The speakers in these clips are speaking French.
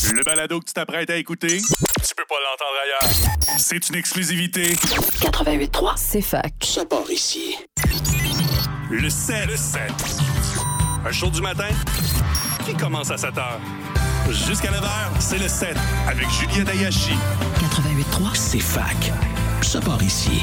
Le balado que tu t'apprêtes à écouter, tu peux pas l'entendre ailleurs. C'est une exclusivité. 88.3, c'est fac. Ça part ici. Le 7. Un show du matin qui commence à 7 heures. Jusqu'à 9 heures, c'est le 7 avec Juliette Ayashi. 88.3, C'est fac. Ça part ici.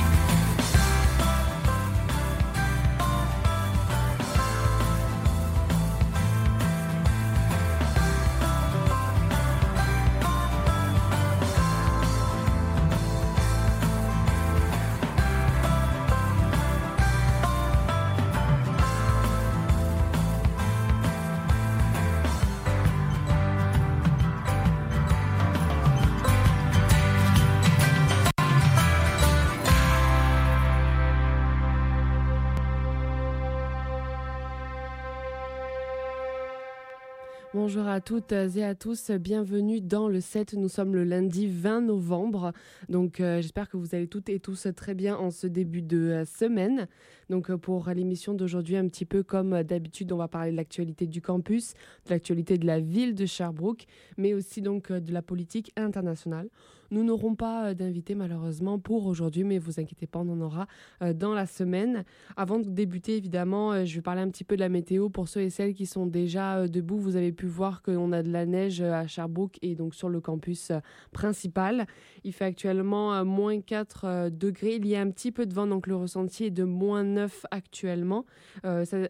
Bonjour à toutes et à tous, bienvenue dans le 7. Nous sommes le lundi 20 novembre, donc j'espère que vous allez toutes et tous très bien en ce début de semaine. Donc pour l'émission d'aujourd'hui, un petit peu comme d'habitude, on va parler de l'actualité du campus, de l'actualité de la ville de Sherbrooke, mais aussi donc de la politique internationale. Nous n'aurons pas d'invité malheureusement pour aujourd'hui, mais vous inquiétez pas, on en aura dans la semaine. Avant de débuter, évidemment, je vais parler un petit peu de la météo pour ceux et celles qui sont déjà debout. Vous avez pu voir qu'on a de la neige à Sherbrooke et donc sur le campus principal. Il fait actuellement moins 4 degrés. Il y a un petit peu de vent, donc le ressenti est de moins 9 actuellement. C'est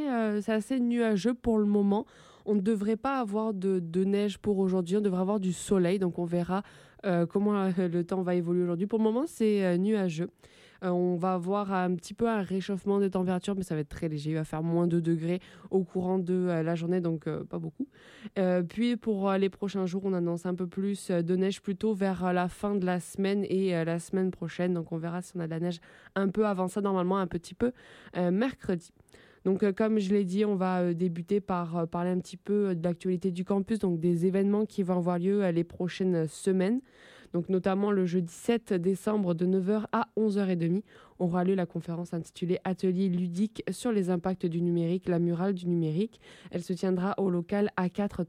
assez nuageux pour le moment. On ne devrait pas avoir de neige pour aujourd'hui, on devrait avoir du soleil, donc on verra comment le temps va évoluer aujourd'hui. Pour le moment, c'est nuageux. On va avoir un petit peu un réchauffement des températures, mais ça va être très léger. Il va faire moins 2 degrés au courant de la journée, donc pas beaucoup. Puis pour les prochains jours, on annonce un peu plus de neige plutôt vers la fin de la semaine et la semaine prochaine. Donc on verra si on a de la neige un peu avant ça, normalement un petit peu mercredi. Donc, comme je l'ai dit, on va débuter par parler un petit peu de l'actualité du campus, donc des événements qui vont avoir lieu les prochaines semaines. Donc, notamment le jeudi 7 décembre de 9h à 11h30, aura lieu la conférence intitulée Atelier ludique sur les impacts du numérique, la murale du numérique. Elle se tiendra au local A4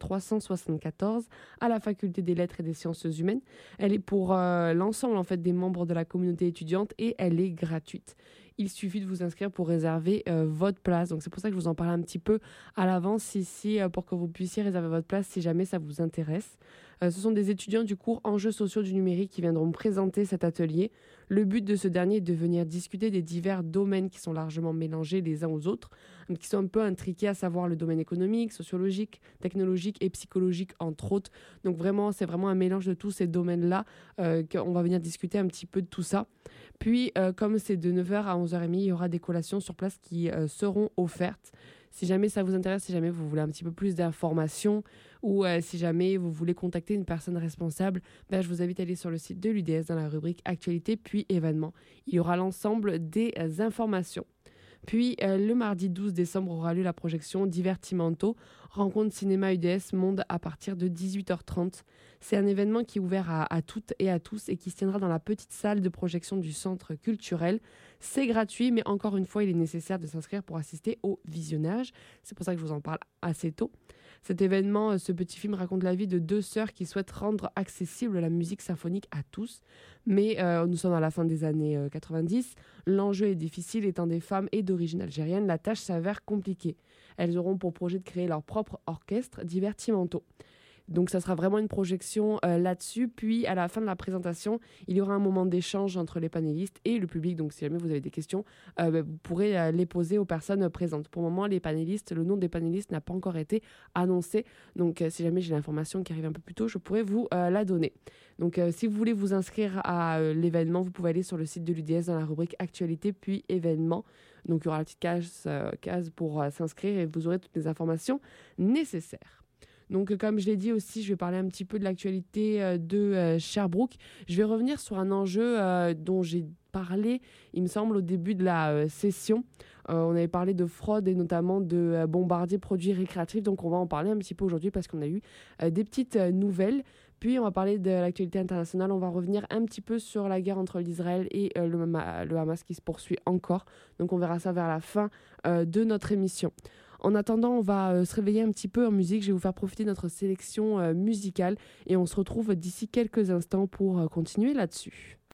374 à la Faculté des Lettres et des Sciences Humaines. Elle est pour l'ensemble en fait des membres de la communauté étudiante et elle est gratuite. Il suffit de vous inscrire pour réserver votre place. Donc c'est pour ça que je vous en parle un petit peu à l'avance ici pour que vous puissiez réserver votre place si jamais ça vous intéresse. Ce sont des étudiants du cours Enjeux sociaux du numérique qui viendront présenter cet atelier. Le but de ce dernier est de venir discuter des divers domaines qui sont largement mélangés les uns aux autres, qui sont un peu intriqués, à savoir le domaine économique, sociologique, technologique et psychologique, entre autres. Donc vraiment, c'est vraiment un mélange de tous ces domaines-là qu'on va venir discuter un petit peu de tout ça. Puis, comme c'est de 9h à 11h30, il y aura des collations sur place qui seront offertes. Si jamais ça vous intéresse, si jamais vous voulez un petit peu plus d'informations ou si jamais vous voulez contacter une personne responsable, je vous invite à aller sur le site de l'UDS dans la rubrique Actualité puis événements. Il y aura l'ensemble des informations. Puis, le mardi 12 décembre aura lieu la projection Divertimento, rencontre cinéma UDS Monde à partir de 18h30. C'est un événement qui est ouvert à toutes et à tous et qui se tiendra dans la petite salle de projection du centre culturel. C'est gratuit, mais encore une fois, il est nécessaire de s'inscrire pour assister au visionnage. C'est pour ça que je vous en parle assez tôt. Cet événement, ce petit film raconte la vie de deux sœurs qui souhaitent rendre accessible la musique symphonique à tous. Mais nous sommes à la fin des années 90. L'enjeu est difficile, étant des femmes et d'origine algérienne, la tâche s'avère compliquée. Elles auront pour projet de créer leur propre orchestre Divertimento. Donc ça sera vraiment une projection là-dessus. Puis à la fin de la présentation, il y aura un moment d'échange entre les panélistes et le public. Donc si jamais vous avez des questions, vous pourrez les poser aux personnes présentes. Pour le moment, les panélistes, le nom des panélistes n'a pas encore été annoncé. Donc si jamais j'ai l'information qui arrive un peu plus tôt, je pourrais vous la donner. Donc si vous voulez vous inscrire à l'événement, vous pouvez aller sur le site de l'UDS dans la rubrique Actualité puis événements. Donc il y aura la petite case pour s'inscrire et vous aurez toutes les informations nécessaires. Donc, comme je l'ai dit aussi, je vais parler un petit peu de l'actualité de Sherbrooke. Je vais revenir sur un enjeu dont j'ai parlé, il me semble, au début de la session. On avait parlé de fraude et notamment de bombardiers produits récréatifs. Donc, on va en parler un petit peu aujourd'hui parce qu'on a eu des petites nouvelles. Puis, on va parler de l'actualité internationale. On va revenir un petit peu sur la guerre entre l'Israël et le Hamas qui se poursuit encore. Donc, on verra ça vers la fin de notre émission. En attendant, on va se réveiller un petit peu en musique. Je vais vous faire profiter de notre sélection musicale et on se retrouve d'ici quelques instants pour continuer là-dessus.